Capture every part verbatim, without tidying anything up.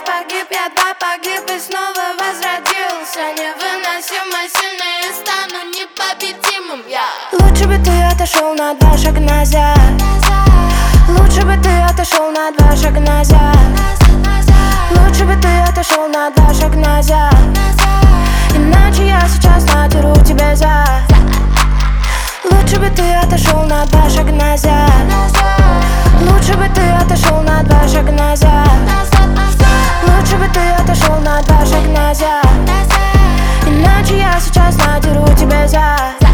погиб, я два погиб и снова возродился. Невыносимо сильный и стану непобедимым я. Лучше бы ты отошел на два шага назад. Лучше бы ты отошел на два шага назад. Лучше бы ты отошел на два шага назад. Иначе я сейчас надеру тебя за. Лучше бы ты отошел на два шага назад. Лучше бы ты отошел на два шага назад. Лучше бы ты отошел на два шага назад. Иначе я сейчас надеру тебя за.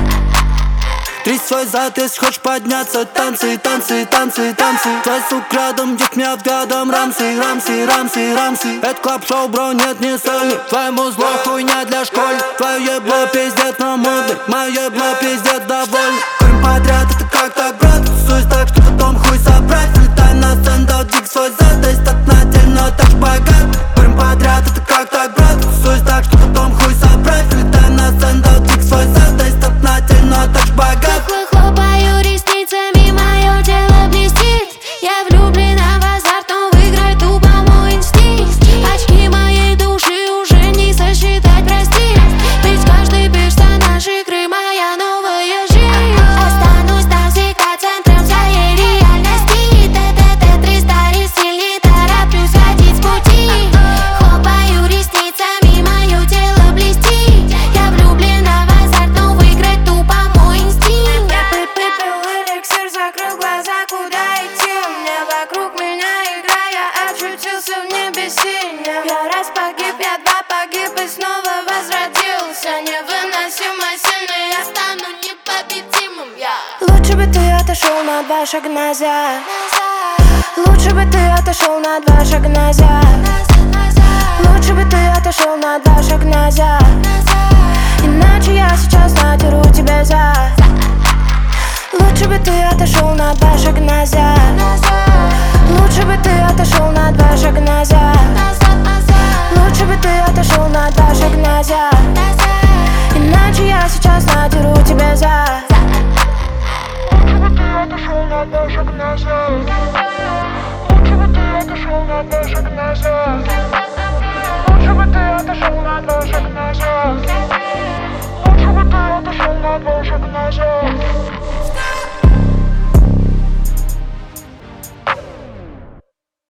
Трясь свой зад, если хочешь подняться. Танцы, танцы, танцы, танцы. Твой сук рядом, дик мне взглядом. Рамсы, рамсы, рамсы, рамсы. Это клаб-шоу, бро, нет, не соли. Твоему зло хуйня для школы. Твое ебло пиздец на моды. Мое ебло пиздец довольно. Курим подряд, это как так, брат? Тусуюсь так, что потом хуй собрать. Влетай на сцену, дал дик свой зад. Да и статнательно, так ж богат. Курим подряд, это как так, брат? Тусуюсь так, что потом хуй собрать. Влетай на сцену, дал дик свой зад. Да и статнательно, так ж богат. Хлопаю ресницами, мое тело блестит. Я влюблена в азарт, но выиграть тупо мой инстинкт. Очки моей души уже не сосчитать, прости. Ведь каждый персонаж игры моя новая жизнь. Останусь навсегда центром своей реальности. Т-т-т триста сильней, тороплюсь сходить с пути. Хлопаю ресницами, мое тело блестит. Я влюблена в азарт, но выиграть тупо мой инстинкт. Выпил эликсир, закрыл глаза, куда идти? Мне вокруг меня игра, я очутился в небе синем. Я раз погиб, я два погиб и снова возродился. Невыносимо сильный, я стану непобедимым я. Лучше бы ты отошел на два шага назад. Лучше бы ты отошел на два шага назад. Лучше бы ты отошел на два шага назад. Иначе я сейчас надеру тебя за. Лучше бы ты отошел на два шага назад. Лучше бы ты отошел на два шага назад. Лучше бы ты отошел на два шага назад. Иначе я сейчас надеру тебя за. Лучше бы ты отошел на два шага назад. Лучше бы ты отошел на два шага назад. Лучше бы ты отошел на два шага назад. Лучше бы ты отошел на два шага назад.